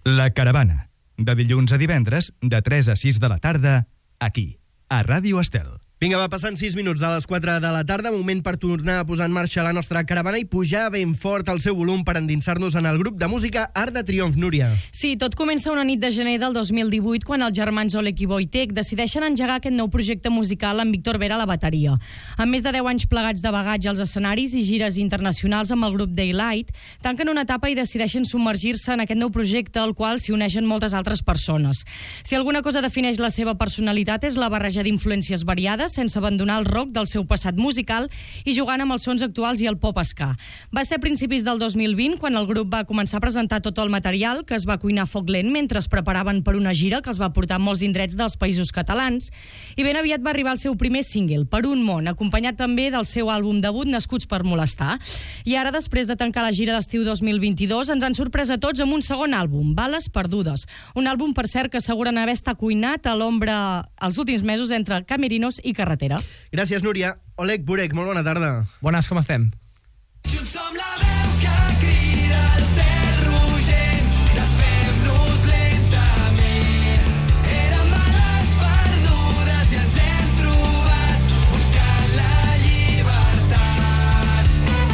La Caravana, de dilluns a divendres, de 3 a 6 de la tarda, aquí, a Ràdio Estel. Vinga, va passant 6 minuts de les 4 de la tarda, moment per tornar a posar en marxa la nostra caravana i pujar ben fort el seu volum per endinsar-nos en el grup de música Arc de Triomf, Núria. Sí, tot comença una nit de gener del 2018 quan els germans Oleg i Wojtek decideixen engegar aquest nou projecte musical amb Víctor Vera a la bateria. Amb més de 10 anys plegats de bagatge als escenaris i gires internacionals amb el grup Daylight, tanquen una etapa i decideixen submergir-se en aquest nou projecte al qual s'hi uneixen moltes altres persones. Si alguna cosa defineix la seva personalitat és la barreja d'influències variades sense abandonar el rock del seu passat musical i jugant amb els sons actuals i el pop-ska. Va ser a principis del 2020 quan el grup va començar a presentar tot el material que es va cuinar a foc lent mentre es preparaven per una gira que els va portar a molts indrets dels països catalans i ben aviat va arribar el seu primer single, Per un món, acompanyat també del seu àlbum debut Nascuts per molestar. I ara, després de tancar la gira d'estiu 2022, ens han sorprès a tots amb un segon àlbum, Bales perdudes. Un àlbum, per cert, que asseguren haver estat cuinat a l'ombra els últims mesos entre camerinos i carretera. Gràcies, Núria. Oleg Burek, molt bona tarda. Bones, com estem? Junts som la veu que crida al cel rogent, desfem-nos lentament. Érem bales perdudes i ens hem trobat buscant la llibertat.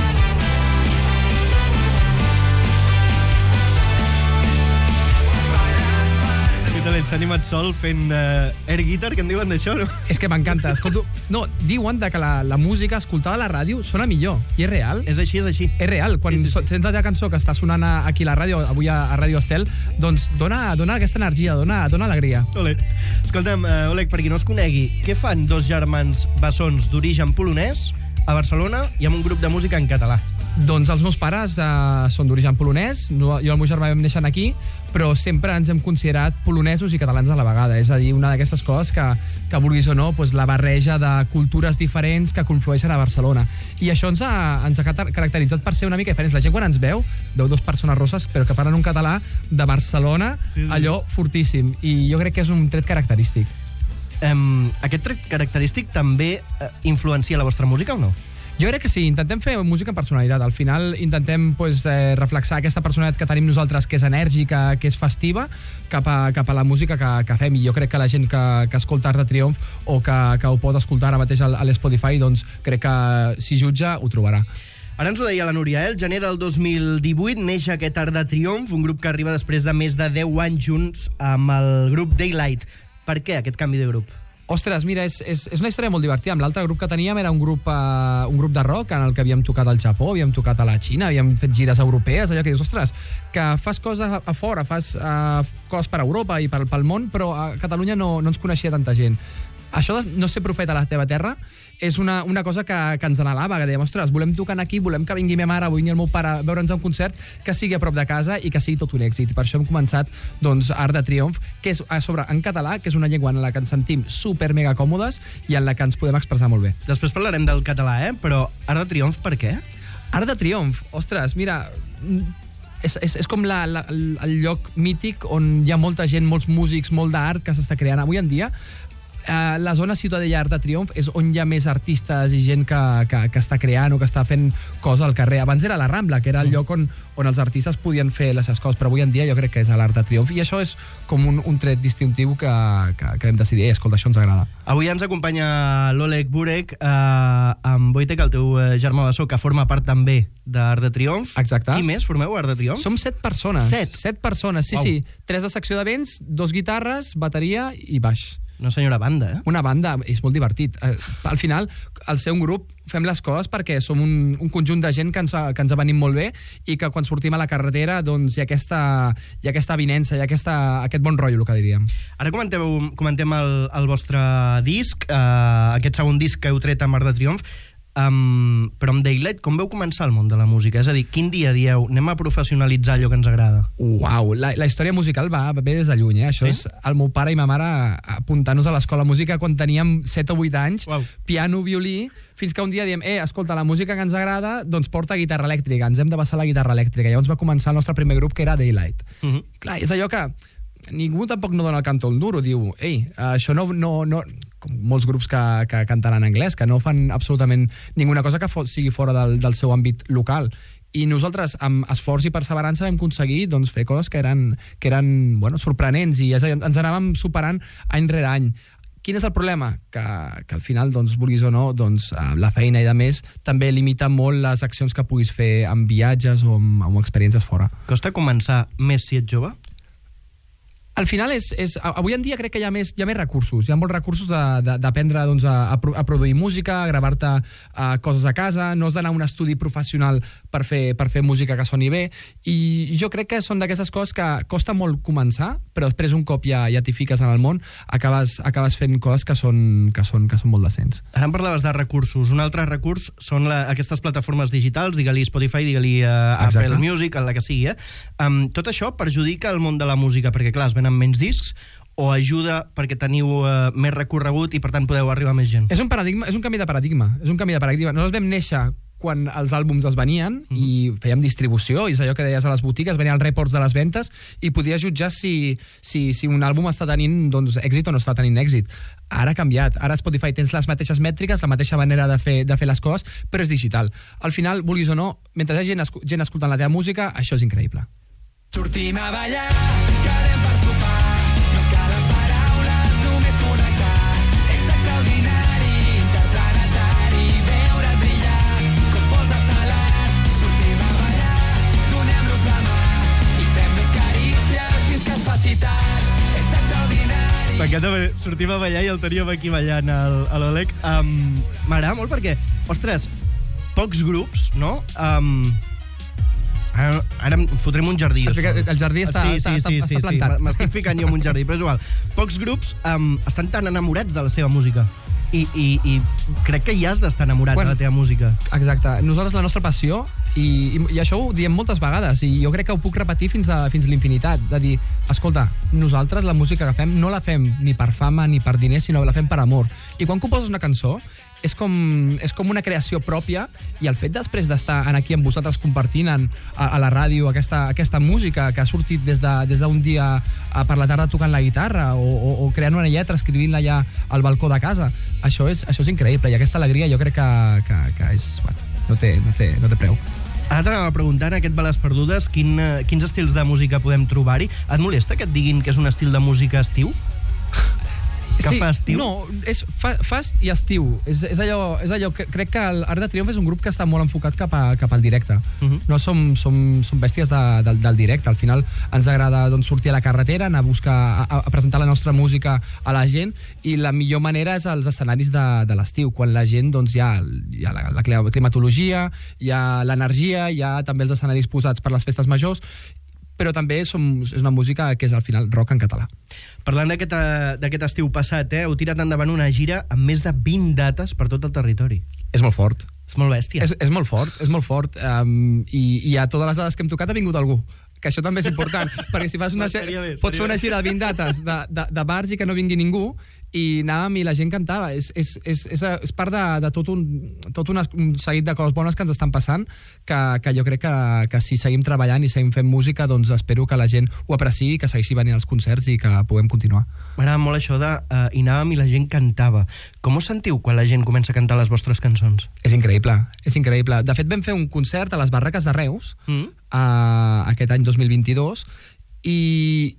Que talent, s'ha animat sol fent air guitar, que en diuen d'això, no? És que m'encanta. Escolto... No, diuen que la música escoltada a la ràdio sona millor. I és real. És així, és així. És real. Quan sents la cançó que està sonant aquí a la ràdio, avui a Ràdio Estel, doncs dona aquesta energia, dona alegria. Ole. Escolta'm, Oleg, per qui no es conegui, què fan dos germans bessons d'origen polonès a Barcelona i amb un grup de música en català? Doncs els meus pares són d'origen polonès, jo i el meu germà vam néixer aquí, però sempre ens hem considerat polonesos i catalans a la vegada. És a dir, una d'aquestes coses que vulguis o no, doncs la barreja de cultures diferents que conflueixen a Barcelona. I això ens ha caracteritzat per ser una mica diferents. La gent quan ens veu dos persones rosses, però que parlen un català de Barcelona, sí. Allò fortíssim. I jo crec que és un tret característic. Aquest tret característic també influencia la vostra música o no? Jo crec que sí, intentem fer música amb personalitat. Al final intentem reflexar aquesta personalitat que tenim nosaltres, que és enèrgica, que és festiva, cap a la música que fem. I jo crec que la gent que escolta Arc de Triomf o que ho pot escoltar ara mateix a l'Spotify, doncs crec que si jutja ho trobarà. Ara ens ho deia la Núria, el gener del 2018 neix aquest Arc de Triomf, un grup que arriba després de més de 10 anys junts amb el grup Daylight. Per què aquest canvi de grup? Ostres, mira, és una història molt divertida. Amb l'altre grup que teníem era un grup de rock en el que havíem tocat al Japó, havíem tocat a la Xina, havíem fet gires europees, allò que dius, ostres, que fas coses a fora, fas coses per Europa i pel món, però a Catalunya no ens coneixia tanta gent. Això de no ser profeta a la teva terra és una cosa que ens anhelava, que dèiem, ostres, volem tocar aquí, volem que vingui meva mare, vingui el meu pare a veure'ns a un concert que sigui a prop de casa i que sigui tot un èxit. I per això hem començat Arc de Triomf, que és a sobre en català, que és una llengua en la que ens sentim super mega còmodes i en la que ens podem expressar molt bé. Després parlarem del català, però Arc de Triomf per què? Arc de Triomf, ostres, mira... És com el lloc mític on hi ha molta gent, molts músics, molt d'art que s'està creant. Avui en dia la zona Ciutadella Arc de Triomf és on hi ha més artistes i gent que està creant o que està fent coses al carrer. Abans era la Rambla, que era el lloc on els artistes podien fer les seves coses, però avui en dia jo crec que és a l'Arc de Triomf, i això és com un tret distintiu que hem decidit, escolta, això ens agrada. Avui ens acompanya l'Oleg Burek amb Wojtek, el teu germà bessó, que forma part també d'Arc de Triomf. Exacte. Qui més formeu Arc de Triomf? Som 7 persones. 7 persones, sí, wow. Sí. 3 de secció de vents, 2 guitarres, bateria i baix. Una senyora banda, eh? Una banda, és molt divertit. Al final, al ser un grup, fem les coses perquè som un conjunt de gent que ens venim molt bé i que quan sortim a la carretera doncs hi ha aquesta avinença, hi ha aquest bon rotllo, el que diríem. Ara comentem el vostre disc, aquest segon disc que heu tret amb Arc de Triomf, però amb Daylight, com veu començar el món de la música? És a dir, quin dia dieu, anem a professionalitzar allò que ens agrada? Uau, la història musical va bé des de lluny, Això és el meu pare i ma mare apuntant-nos a l'escola de música quan teníem 7 o 8 anys, piano, violí, fins que un dia diem, escolta, la música que ens agrada, doncs porta guitarra elèctrica, ens hem de passar la guitarra elèctrica. Llavors va començar el nostre primer grup, que era Daylight. Clar, és allò que ningú tampoc no dona el canto al duro, diu, això no, com molts grups que canten en anglès, que no fan absolutament ninguna cosa que sigui fora del seu àmbit local. i nosaltres, amb esforç i perseverança, vam aconseguir doncs, fer coses que eren bueno, sorprenents, i ens anàvem superant any rere any. Quin és el problema? Que al final, doncs, vulguis o no, doncs, la feina i de més també limita molt les accions que puguis fer amb viatges o amb experiències fora. Costa començar més si ets jove? Al final, avui en dia crec que hi ha més recursos. Hi ha molts recursos d'aprendre doncs, a produir música, a gravar-te coses a casa, no has d'anar a un estudi professional per fer música que soni bé, i jo crec que són d'aquestes coses que costa molt començar, però després un cop ja t'hi fiques en el món, acabes fent coses que són molt decents. Ara em parlaves de recursos. Un altre recurs són aquestes plataformes digitals, digue-li Spotify, digue-li Apple Music, la que sigui. Tot això perjudica el món de la música, perquè clar, es venen menys discs, o ajuda perquè teniu més recorregut i per tant podeu arribar a més gent? És un canvi de paradigma. Nosaltres vam néixer quan els àlbums es venien i fèiem distribució, i és allò que deies a les botigues, venien els reports de les ventes i podies jutjar si un àlbum està tenint doncs, èxit o no està tenint èxit. Ara ha canviat. Ara a Spotify tens les mateixes mètriques, la mateixa manera de fer les coses, però és digital. Al final, vulguis o no, mentre hi ha gent escoltant la teva música, això és increïble. Sortim a ballar, quedem per sopar, no calen paraules, només connectar. És extraordinari, interplanetari, veure't brillar, com pols estel·lar. Sortim a ballar, donem-nos la mà i fem-nos carícies fins que es faci tard. És extraordinari. M'encanta, sortim a ballar i el teníem aquí ballant a l'Oleg. M'agrada molt perquè, ostres, pocs grups, no? Ara em fotrem un jardí. El jardí està plantat. M'estic ficant jo en un jardí, però és igual. Pocs grups estan tan enamorats de la seva música. I crec que hi has d'estar enamorat de la teva música. Exacte. Nosaltres, la nostra passió, i això ho diem moltes vegades, i jo crec que ho puc repetir fins a l'infinitat, de dir, escolta, nosaltres la música que fem no la fem ni per fama ni per diners, sinó que la fem per amor. I quan composes una cançó, és com una creació pròpia, i el fet després d'estar aquí amb vosaltres compartint a la ràdio aquesta música que ha sortit des d'un dia per la tarda tocant la guitarra o creant una lletra, escrivint-la ja al balcó de casa, això és increïble, i aquesta alegria jo crec que és, bueno, no té preu. Ara t'anava a preguntar, en aquest Bales Perdudes, quins estils de música podem trobar-hi? Et molesta que et diguin que és un estil de música estiu? Que fa estiu? No, és fast i estiu. És allò que crec que l'Arc de Triomf és un grup que està molt enfocat cap al directe. No som bèsties del directe. Al final ens agrada doncs, sortir a la carretera, anar a presentar la nostra música a la gent, i la millor manera és els escenaris de l'estiu, quan la gent doncs, hi ha la climatologia, hi ha l'energia, hi ha també els escenaris posats per les festes majors, però també és una música que és al final rock en català. Parlant d'aquest estiu passat, heu tirat endavant una gira amb més de 20 dates per tot el territori. És molt fort. És molt bèstia. És molt fort. I a totes les dades que hem tocat ha vingut algú. Que això també és important, perquè si pots fer una gira de 20 dates de bars i que no vingui ningú, i anàvem i la gent cantava. És part de tot un seguit de coses bones que ens estan passant, que jo crec que si seguim treballant i seguim fent música, doncs espero que la gent ho apreciï, que segueixi venint als concerts i que puguem continuar. M'agrada molt això de hi anàvem i la gent cantava. Com us sentiu quan la gent comença a cantar les vostres cançons? És increïble. De fet, vam fer un concert a les Barraques de Reus aquest any 2022, i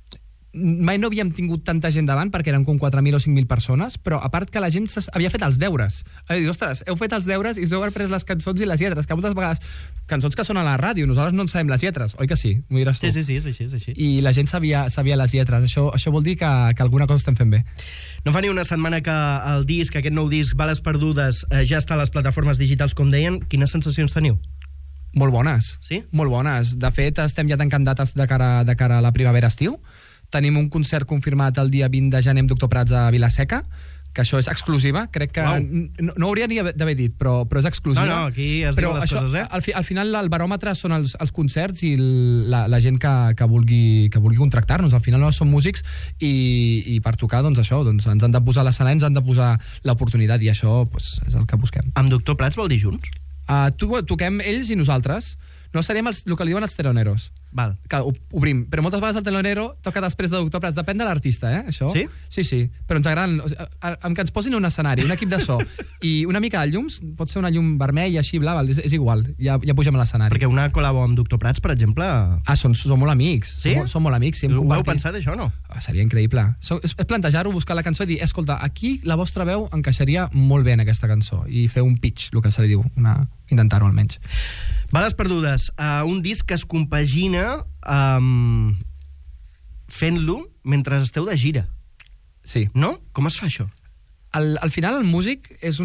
mai no havíem tingut tanta gent davant, perquè eren com 4.000 o 5.000 persones, però a part que la gent havia fet els deures. Ostres, heu fet els deures i us heu après les cançons i les lletres, que moltes vegades cançons que són a la ràdio, nosaltres no en sabem les lletres, oi que sí? M'ho diràs tu. Sí, és així. I la gent sabia les lletres. Això vol dir que alguna cosa estem fent bé. No fa ni una setmana que el disc, aquest nou disc, Bales Perdudes, ja està a les plataformes digitals, com deien. Quines sensacions teniu? Molt bones. Sí? Molt bones. De fet, estem ja tancant dates de cara a la primavera-estiu. Tenim un concert confirmat el dia 20 de gener amb Doctor Prats a Vila-seca, que això és exclusiva. Crec que no hauria ni d'haver dit, però és exclusiva. No, aquí es diuen les coses, eh? Al final el baròmetre són els concerts i la gent que vulgui contractar-nos. Al final no som músics i per tocar, doncs això, ens han de posar l'escenari, ens han de posar l'oportunitat, i això és el que busquem. Amb Doctor Prats vol dir junts? Toquem ells i nosaltres. No serem el que li diuen els teloneros. Val. Que obrim. Però moltes vegades el telonero toca després de Doctor Prats. Depèn de l'artista, això. Sí? Sí. Però ens agraden... Amb que ens posin un escenari, un equip de so i una mica de llums, pot ser una llum vermella, així, bla, és igual. Ja pugem a l'escenari. Perquè una col·labo amb Doctor Prats, per exemple... Són molt amics. Sí? Són molt amics. Sí, ho heu pensat, això, o no? Seria increïble. És plantejar-ho, buscar la cançó i dir, escolta, aquí la vostra veu encaixaria molt bé en aquesta cançó i fer un pitch, el que se li diu, intentar-ho almenys. Bales perdudes, un disc que es compagina fent-lo mentre esteu de gira. Sí. No? Com es fa això? Al final el músic és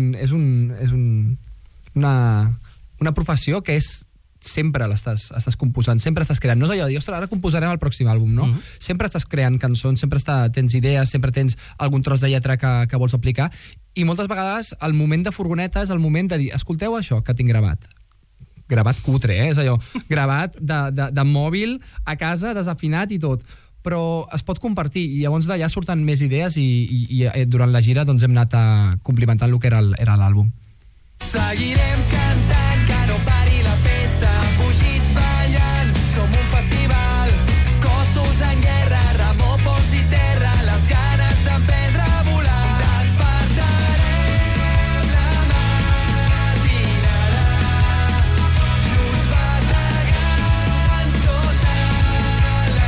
una professió que és sempre estàs composant, sempre estàs creant. No és allò de dir, ostres, ara composarem el pròxim àlbum, no? Sempre estàs creant cançons, sempre tens idees, sempre tens algun tros de lletra que vols aplicar, i moltes vegades el moment de furgoneta és el moment de dir, escolteu això que tinc gravat. Gravat cutre, és allò, gravat de mòbil a casa, desafinat i tot, però es pot compartir, i llavors d'allà surten més idees i durant la gira doncs hem anat complimentant el que era l'àlbum. Seguirem cantant, que no pari la festa, fugits ballant, som un festival, cossos en guerra, remor, pols i terra, les ganes d'emprendre a volar. Despertarem la matinada, junts bategant tota la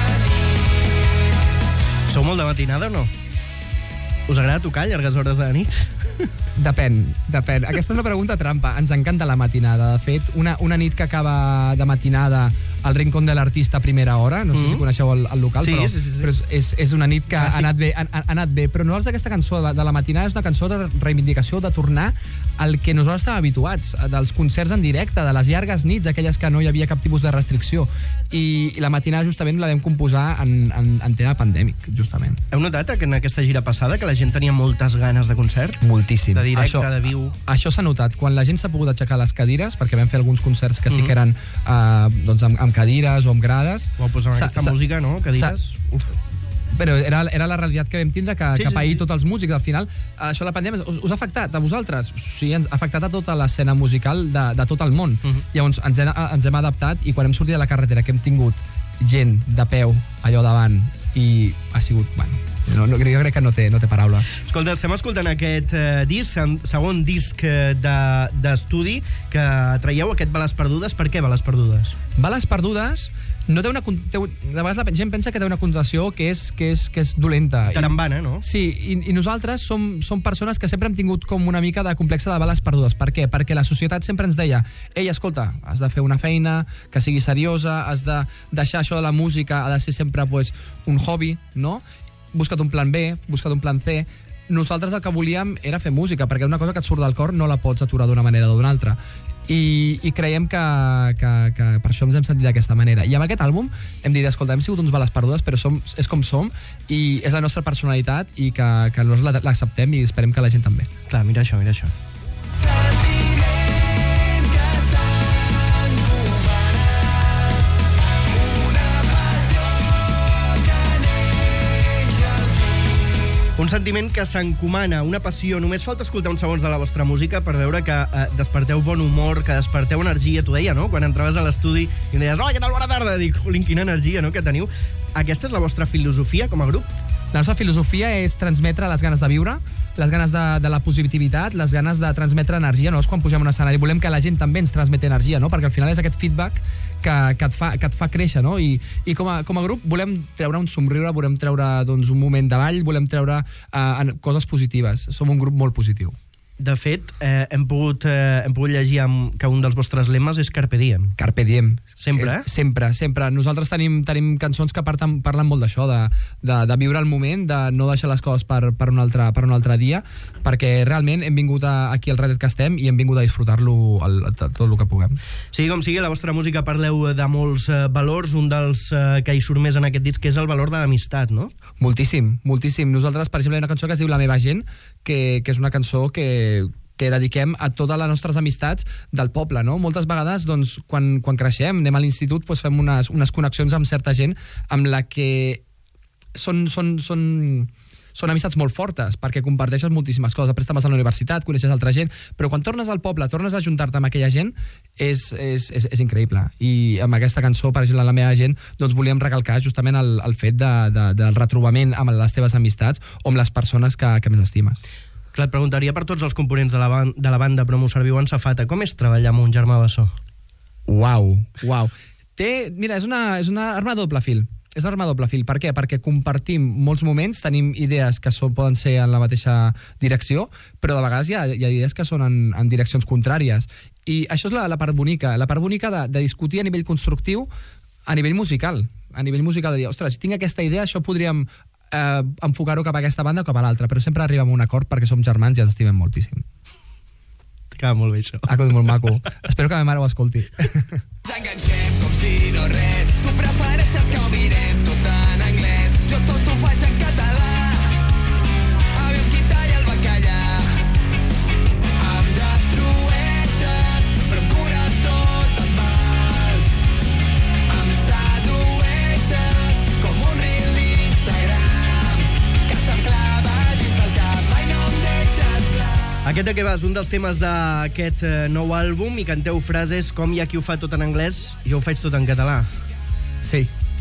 nit. Sou molt de matinada o no? Us agrada tocar a llargues hores de la nit? Depèn. Aquesta és una pregunta trampa. Ens encanta la matinada. De fet, una nit que acaba de matinada al Rincón de l'Artista a primera hora, no sé si coneixeu el local, sí, però, sí. però és una nit que ha anat bé. Però nosaltres aquesta cançó de la matinada és una cançó de reivindicació, de tornar al que nosaltres estàvem habituats, dels concerts en directe, de les llargues nits, aquelles que no hi havia cap tipus de restricció. I la matinada justament la vam composar en tema pandèmic, justament. Heu notat que en aquesta gira passada que la gent tenia moltes ganes de concert? Moltíssim. De directe, de viu. Això s'ha notat. Quan la gent s'ha pogut aixecar les cadires, perquè vam fer alguns concerts que sí que eren doncs amb cadires o amb grades. O posant aquesta música, no? Cadires. Però era la realitat que vam tindre que pair tots els músics. Al final, això de la pandèmia us ha afectat a vosaltres? Sí, ens ha afectat a tota l'escena musical de tot el món. Llavors ens hem adaptat i quan hem sortit a la carretera que hem tingut gent de peu allò davant i ha sigut, jo crec que no té paraules. Escolta, estem escoltant aquest disc, segon disc d'estudi que traieu, aquest Bales perdudes. Per què Bales perdudes? Bales perdudes no té de vegades la gent pensa que té una connotació que és dolenta. Tarambana, no? Sí, i nosaltres som persones que sempre hem tingut com una mica de complexe de bales perdudes. Per què? Perquè la societat sempre ens deia ei, escolta, has de fer una feina que sigui seriosa, has de deixar això de la música, ha de ser sempre un hobby, no? Busca't un plan B, busca't un plan C. Nosaltres el que volíem era fer música, perquè una cosa que et surt del cor no la pots aturar d'una manera o d'una altra. I creiem que per això ens hem sentit d'aquesta manera. I amb aquest àlbum hem dit, escolta, hem sigut uns bales perdudes, però és com som, i és la nostra personalitat, i que nosaltres l'acceptem i esperem que la gent també. Clar, mira això. Sentiment que s'encomana, una passió que neix en mi. Un sentiment que s'encomana, una passió. Només falta escoltar uns segons de la vostra música per veure que desperteu bon humor, que desperteu energia. T'ho deia, no? Quan entraves a l'estudi i em deies, què tal, bona tarda? Dic, jolín, quina energia, no?, que teniu. Aquesta és la vostra filosofia com a grup? La nostra filosofia és transmetre les ganes de viure, les ganes de la positivitat, les ganes de transmetre energia. Nosaltres quan pugem a un escenari volem que la gent també ens transmeti energia, no? Perquè al final és aquest feedback que et fa créixer, no? I com a grup volem treure un somriure, volem treure doncs, un moment de ball, volem treure coses positives. Som un grup molt positiu. De fet, hem pogut llegir que un dels vostres lemes és Carpe Diem. Carpe Diem. Sempre, Sempre. Nosaltres tenim cançons que parlen molt d'això, de viure el moment, de no deixar les coses per un altre dia, perquè realment hem vingut aquí al Redet que estem i hem vingut a disfrutar-lo tot el que puguem. Sigui com sigui, la vostra música parleu de molts valors, un dels que hi surt més en aquest disc és el valor de l'amistat, no? Moltíssim. Nosaltres, per exemple, hi ha una cançó que es diu La meva gent, que és una cançó que dediquem a totes les nostres amistats del poble, no? Moltes vegades, doncs, quan creixem, anem a l'institut, doncs fem unes connexions amb certa gent amb la que són són amistats molt fortes, perquè comparteixes moltíssimes coses, després te'n vas a la universitat, coneixes altra gent, però quan tornes al poble, tornes a ajuntar-te amb aquella gent, és increïble. I amb aquesta cançó, per exemple, la meva gent, doncs volíem recalcar justament el fet del retrobament amb les teves amistats o amb les persones que més estimes. Clar, et preguntaria per tots els components de la banda, però m'ho serviu en safata. Com és treballar amb un Germà Bessó? Uau. Mira, és una arma de doble fil. És una arma de doble fil. Per què? Perquè compartim molts moments, tenim idees que poden ser en la mateixa direcció, però de vegades hi ha idees que són en direccions contràries. I això és la part bonica. La part bonica de discutir a nivell constructiu, a nivell musical. A nivell musical de dir, ostres, si tinc aquesta idea, això podríem enfocar-ho cap a aquesta banda o cap a l'altra, però sempre arribem a un acord perquè som germans i ens estimem moltíssim. T'acaba molt bé, això. Ha quedat molt maco. Espero que ma mare ho escolti. Ens enganxem com si no res. Tu prefereixes que ho mirem tot en anglès. Jo tot ho faig en català. Aviam qui talla el bacallà. Em destrueixes, però em cures tots els mals. Em sedueixes com un reel d'Instagram que se'm clava dins del cap. Mai no em deixes clar. Aquest de què vas, un dels temes d'aquest nou àlbum, i canteu frases com hi ha qui ho fa tot en anglès, jo ho faig tot en català. Sí.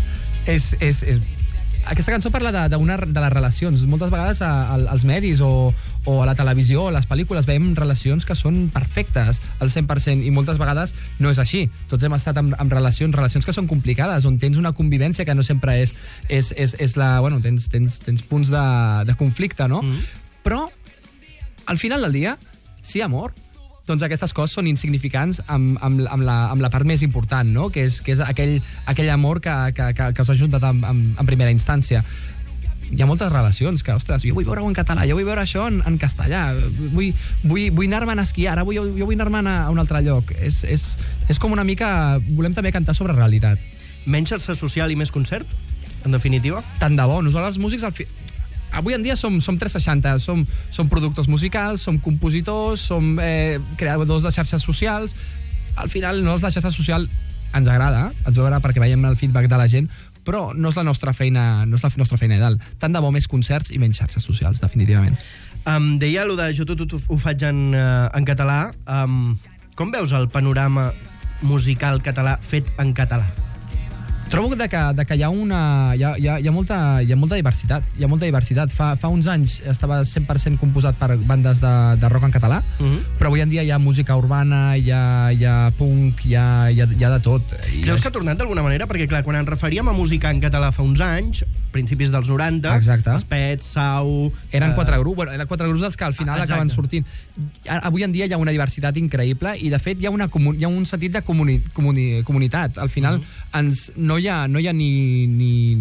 Aquesta cançó parla de les relacions. Moltes vegades als medis o a la televisió o a les pel·lícules veiem relacions que són perfectes al 100% i moltes vegades no és així. Tots hem estat amb relacions que són complicades, on tens una convivència que no sempre és la... Bueno, tens punts de conflicte, no? Però al final del dia, sí, amor, doncs aquestes coses són insignificants amb la part més important, no? Que és aquell amor que us ha juntat en primera instància. Hi ha moltes relacions que, ostres, jo vull veure-ho en català, jo vull veure això en castellà, vull anar-me'n a esquiar, ara jo vull anar-me'n a un altre lloc. És com una mica... Volem també cantar sobre realitat. Menys xarxa social i més concert, en definitiva? Tant de bo. Nosaltres, els músics, avui en dia som 360, som productors musicals, som compositors, som creadors de xarxes socials. Al final, la xarxa social ens agrada perquè veiem el feedback de la gent, però no és la nostra feina ideal. Tant de bo més concerts i menys xarxes socials, definitivament. Deia allò de jo tot ho faig en català. Com veus el panorama musical català fet en català? Trobo que hi ha molta diversitat. Hi ha molta diversitat. Fa uns anys estava 100% composat per bandes de rock en català, però avui en dia hi ha música urbana, hi ha punk, hi ha de tot. Creus que ha tornat d'alguna manera? Perquè, clar, quan ens referíem a música en català fa uns anys, principis dels 90, exacte, els Pets, Sau... Eren 4 grups, eren 4 grups dels que al final acaben sortint. Avui en dia hi ha una diversitat increïble i, de fet, hi ha un sentit de comunitat. Al final, no hi ha ni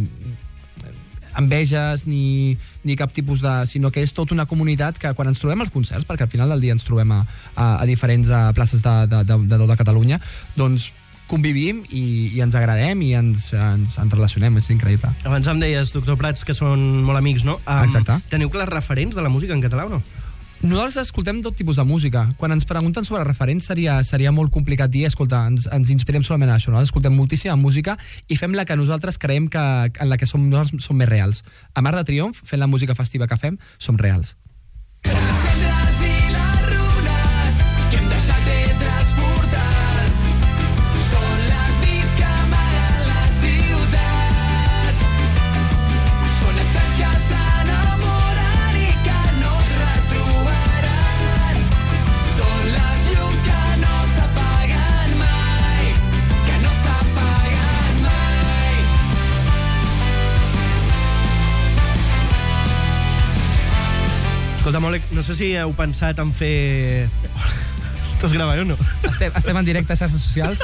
enveges ni cap tipus de... sinó que és tota una comunitat que quan ens trobem als concerts, perquè al final del dia ens trobem a diferents places de tota Catalunya, doncs convivim i ens agradem i ens relacionem, és increïble. Abans em deies, doctor Prats, que són molt amics, no? Exacte. Teniu clars referents de la música en català o no? Nosaltres escoltem tot tipus de música. Quan ens pregunten sobre referents seria molt complicat dir, escolta, ens inspirem solament en això. Nosaltres escoltem moltíssima música i fem la que nosaltres creiem en la que som més reals. A Mar de Triomf, fent la música festiva que fem, som reals. Són les cendres i les runes que hem deixat entre els portals. Són les nits que amaguen la ciutat. Són els trens que s'enamoren i que no es retrobaran. Són les llums que no s'apaguen mai, que no s'apaguen mai. Escolta, Mòlec, no sé si heu pensat en fer... Estàs gravant o no? Estem en directe a xarxes socials.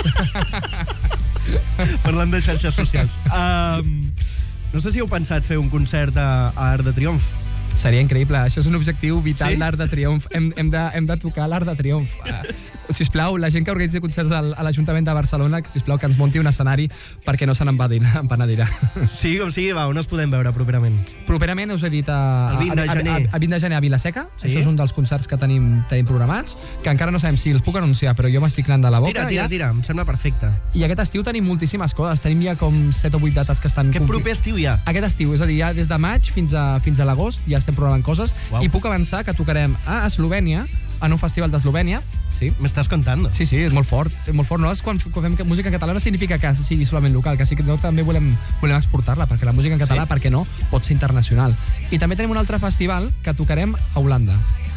Parlant de xarxes socials. No sé si heu pensat fer un concert a Arc de Triomf. Seria increïble. Això és un objectiu vital Sí? d'Arc de Triomf. Hem de tocar l'Arc de Triomf. sisplau, la gent que organitzi concerts a l'Ajuntament de Barcelona, sisplau, que ens munti un escenari perquè no se n'empenedirà. Sí, com sigui, va, on es podem veure properament? Properament us he dit El 20 de gener. a 20 de gener a Vilaseca. Sí? Això és un dels concerts que tenim programats, que encara no sabem si els puc anunciar, però jo m'estic anant de la boca. Tira, em sembla perfecte. I aquest estiu tenim moltíssimes coses. Tenim ja com 7 o 8 dates que estan... Aquest proper estiu ja? Aquest estiu, és a dir, ja des de maig fins a l'agost ja estem programant coses. Uau. I puc avançar que tocarem a Eslovènia, en un festival d'Eslovènia. Sí. M'estàs contando? Sí, és molt fort. És molt fort. Nosaltres, quan fem música catalana, no significa que sigui solament local, que sí que també volem exportar-la, perquè la música en català, per què no, pot ser internacional. I també tenim un altre festival que tocarem a Holanda.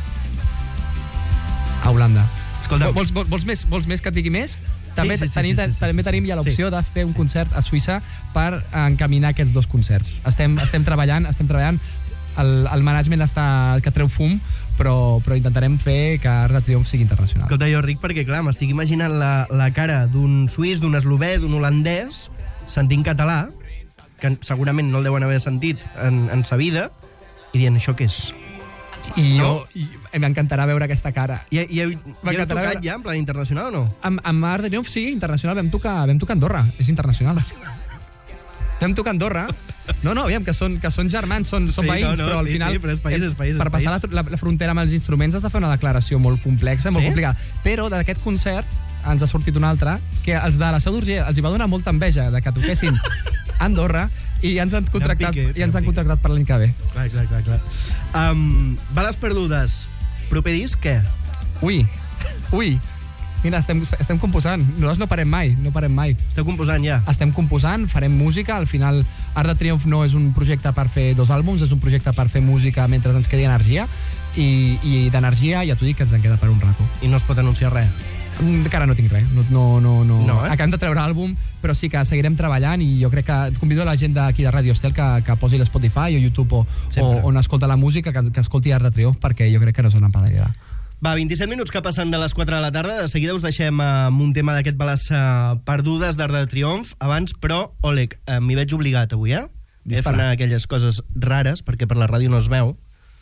A Holanda. Escolta, vols més que et digui més? També Sí. tenim ja l'opció de fer un concert a Suïssa per encaminar aquests dos concerts. Estem treballant. El management que treu fum, però intentarem fer que Arc de Triomf sigui internacional. Escolta, jo ric perquè, clar, m'estic imaginant la cara d'un suís, d'un eslovè, d'un holandès, sentint català, que segurament no el deuen haver sentit en sa vida, i dient, això què és? I No? m'encantarà veure aquesta cara. I heu M'encantarà tocat veure- ja en plan internacional o no? Amb Arc de Triomf, sí, internacional. Vam tocar a Andorra, és internacional. Vam tocar a Andorra. No, aviam, que són germans, són veïns, però al final... però és país. Per passar la frontera amb els instruments has de fer una declaració molt complexa, molt complicada. Però d'aquest concert ens ha sortit un altre, que els de la Seu d'Urgell els hi va donar molta enveja de que toquessin a Andorra i ens han contractat per l'any que ve. Clar. Bales perdudes. Proper disc, què? Ui. Mira, estem composant. Nosaltres no parem mai. Esteu composant ja? Estem composant, farem música. Al final, Arc de Triomf no és un projecte per fer 2 àlbums, és un projecte per fer música mentre ens quedi energia. I d'energia ja t'ho dic que ens en queda per un rato. I no es pot anunciar res? Encara no tinc res. No, No, Acabem de treure àlbum, però sí que seguirem treballant i jo crec que convido a la gent d'aquí de Radio Estel que posi l'Spotify o YouTube o on escolta la música, que escolti Arc de Triomf, perquè jo crec que no són empenedirà. Va, 27 minuts que passen de les 4 de la tarda. De seguida us deixem amb un tema d'aquest Bales perdudes d'Arc de Triomf. Abans, però, Oleg, m'hi veig obligat avui, eh? He de fer aquelles coses rares, perquè per la ràdio no es veu.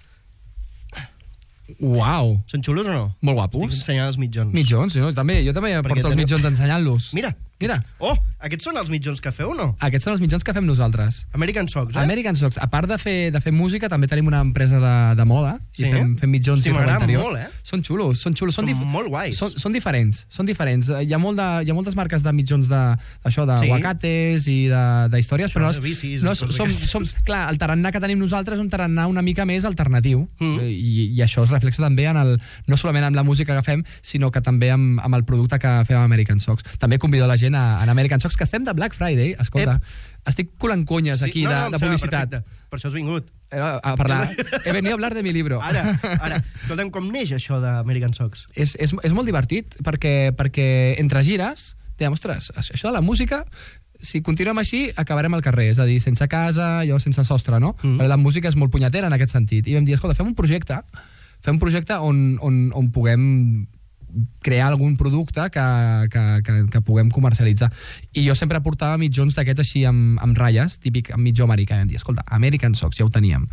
Uau! Són xulos o no? Molt guapos. Estic ensenyant els mitjons. Mitjons, jo també porto els mitjons ensenyant-los. Mira. Oh, aquests són els mitjons que feu o no? Aquests són els mitjons que fem nosaltres. American Socks, American Socks. A part de fer música, també tenim una empresa de moda i fem mitjons i roba interior. Molt, Són xulos. Són molt guais. Són diferents. Hi ha moltes marques de mitjons d'aguacates i d'històries, però clar, el tarannà que tenim nosaltres és un tarannà una mica més alternatiu i això es reflexa també no solament amb la música que fem, sinó que també amb el producte que fem a American Socks. També convido la gent a American Socks, que estem de Black Friday, escolta. Estic colant conyes aquí de publicitat. Per això has vingut. A parlar. He venido a hablar de mi libro. Ara. Escolta'm, com neix això d'American Socks? És molt divertit, perquè entre gires, dèiem, ostres, això de la música, si continuem així, acabarem al carrer, és a dir, sense casa, allò sense sostre, no? Perquè la música és molt punyetera en aquest sentit. I vam dir, escolta, fem un projecte on puguem crear algun producte que puguem comercialitzar. I jo sempre portava mitjons d'aquests així amb ratlles, típic amb mitjó americà. I em dia, escolta, American Socks, ja ho teníem.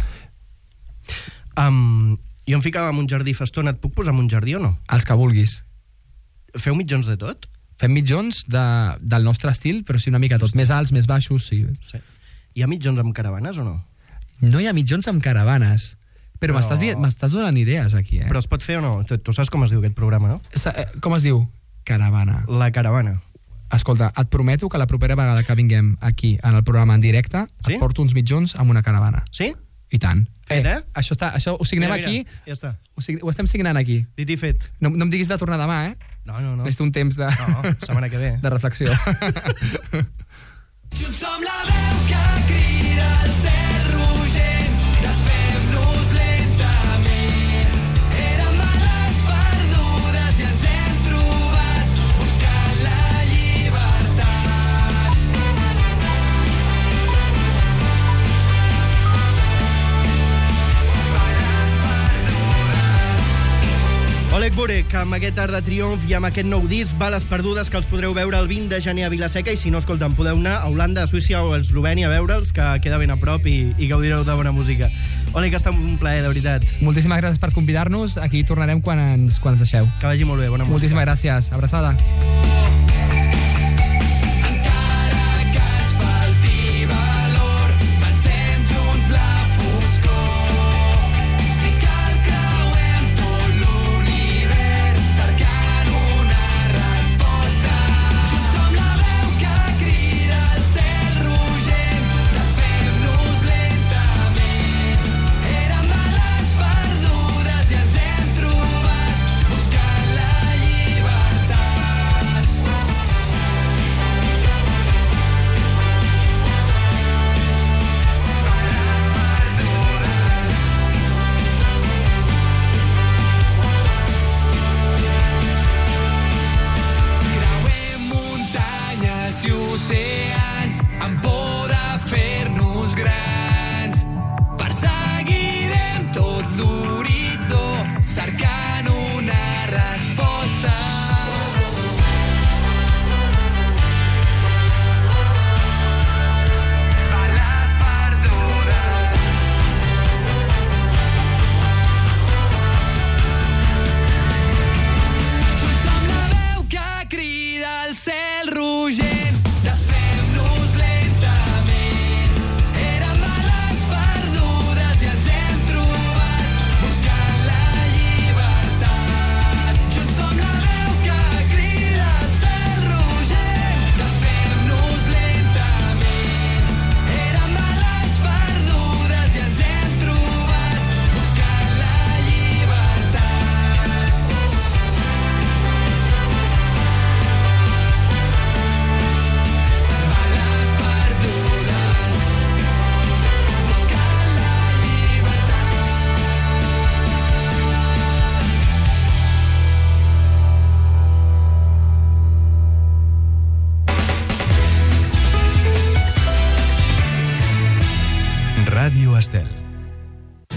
Jo em ficava en un jardí fa estona, et puc posar en un jardí o no? Els que vulguis. Feu mitjons de tot? Fem mitjons del nostre estil, però sí una mica tot. Més alts, més baixos, sí. Hi ha mitjons amb caravanes o no? No hi ha mitjons amb caravanes. Però m'estàs donant idees aquí, Però es pot fer o no? Tu saps com es diu aquest programa, no? Com es diu? Caravana. La caravana. Escolta, et prometo que la propera vegada que vinguem aquí en el programa en directe et porto uns mitjons amb una caravana. Sí? I tant. Fet, Això ho signem aquí. Ja està. Ho estem signant aquí. Dit i fet. No em diguis de tornar demà, No. Necessito un temps No, setmana que ve. de reflexió. Junts som la veu que crida al cel rogent, desfem-nos lentament. Érem bales perdudes i ens hem trobat buscant la llibertat. Ole, Oleg Burek, amb aquest Art de Triomf i amb aquest nou disc, Bales perdudes, que els podreu veure el 20 de gener a Vilaseca, i si no, escolta'm, podeu anar a Holanda, a Suïssa o a Eslovènia a veure'ls, que queda ben a prop i gaudireu de bona música. Oleg, ha estat un plaer, de veritat. Moltíssimes gràcies per convidar-nos. Aquí tornarem quan ens deixeu. Que vagi molt bé, bona música. Moltíssimes gràcies. Abraçada. Oceans amb por de fer-nos grans. Perseguirem tot l'horitzó cercant una resposta. Bales perdudes. Junts som la veu que crida al cel rogent. Desfem-nos lentament. Érem bales perdudes i ens hem trobat buscant la llibertat. Junts som la veu que crida al cel rogent. Desfem-nos lentament. Érem bales perdudes i ens hem trobat buscant la llibertat. Ràdio Estel.